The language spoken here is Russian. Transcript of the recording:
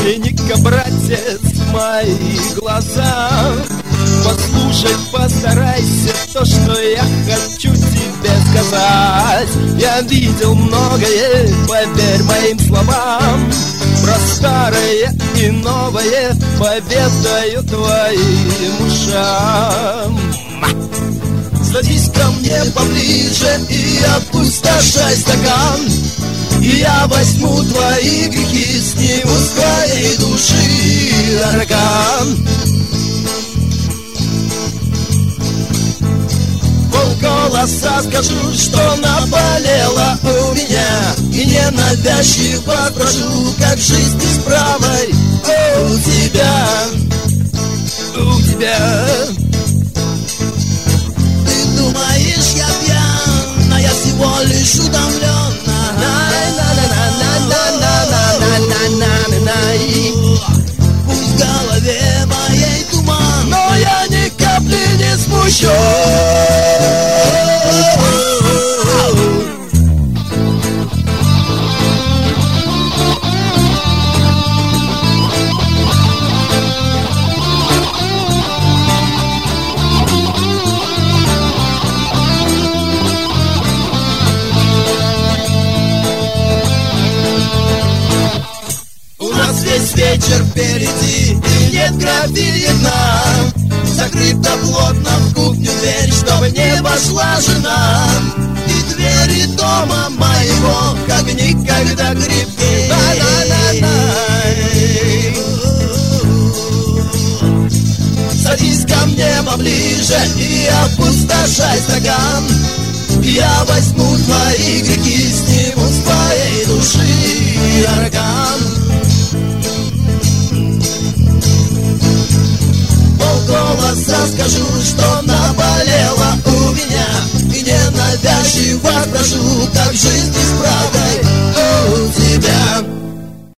Взгляни-ка, братец, в мои глаза. Послушай, постарайся то, что я хочу тебе сказать. Я видел многое, поверь моим словам. Про старое и новое поведаю твоим ушам. Садись ко мне поближе и опустошай стакан, и я возьму твои грехи, сниму с твоей души аркан. Полголоса скажу, что наболело у меня, и ненавязчиво прошу, как жизнь бесправой у тебя, у тебя. Ты думаешь, я пьян, а я всего лишь утомлен. Пусть в голове моей туман, но я ни капли не смущен. Весь вечер впереди, и нет графини дна. Закрыта плотно в кухню дверь, чтобы не вошла жена. И двери дома моего, как никогда крепкие. Садись ко мне поближе и опустошай стакан. Я возьму твои грехи, сниму с твоей души аркан. Полголоса скажу, что на